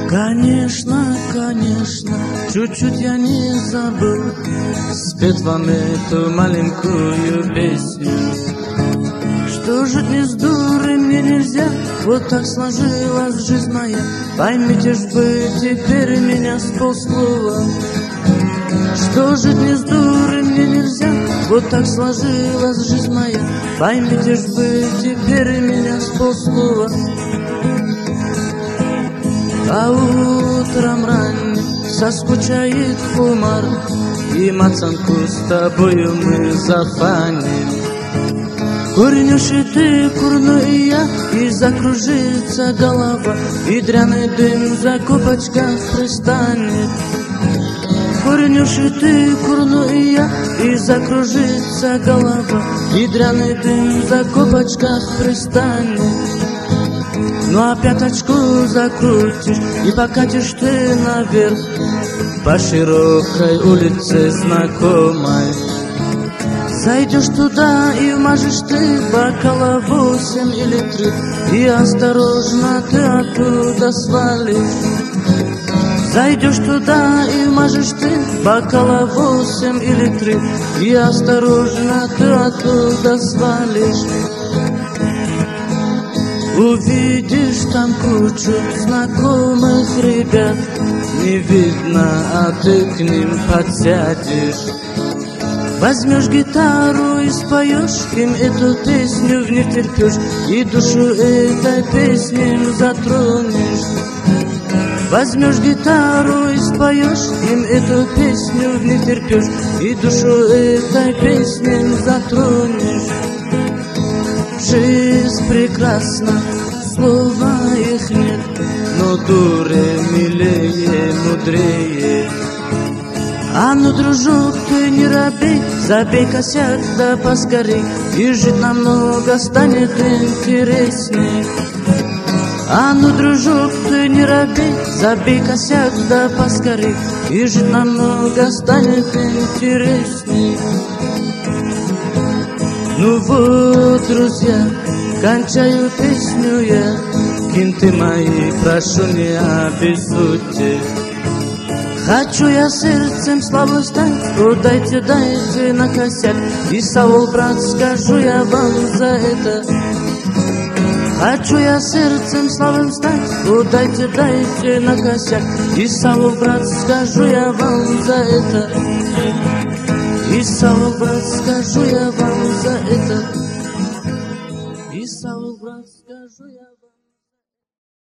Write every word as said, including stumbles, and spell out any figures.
Конечно, конечно, чуть-чуть я не забыл спеть вам эту маленькую песню. Что жить не с дурой мне нельзя, вот так сложилась жизнь моя. Поймите ж вы теперь меня с полслова. Что жить не с дурой мне нельзя, вот так сложилась жизнь моя. Поймите ж вы теперь меня с полслова. А утром ранним соскучает хумар, и мацанку с тобою мы зафаним. Курнешь и ты, курну и я, и закружится голова, и дряный дым в закупочках пристанет. Курнешь и ты, курну и я, и закружится голова, и дряный дым в закупочках пристанет. Ну а пяточку закрутишь и покатишь ты наверх по широкой улице знакомой. Зайдешь туда и вмажешь ты бокала восемь или три, и осторожно ты оттуда свалишь. Зайдешь туда и вмажешь ты бокала восемь или три, и осторожно ты оттуда свалишь. Увидишь там кучу знакомых ребят, не видно, а ты к ним подсядешь. Возьмешь гитару и споешь им эту песню, в них терпешь, и душу этой песней затронешь. Возьмешь гитару и споешь им эту песню, в них терпешь, и душу этой песней затронешь. Жизнь прекрасна, слова их нет, но дуры милее, мудрее. А ну, дружок, ты не робей, забей косяк да поскорей, и жить намного станет интересней. А ну, дружок, ты не робей, забей косяк да поскорей, и жить намного станет интересней. Ну вот, друзья, кончаю песню я, кенты мои, прошу, не обессудьте. Хочу я сердцем славу стать, о, дайте, дайте на косяк, и Саул, брат, скажу я вам за это. Хочу я сердцем славным стать, о, дайте, дайте на косяк, и Саул, брат, скажу я вам за это. И Саул, брат, скажу я вам за это. И Саул, брат, скажу я вам.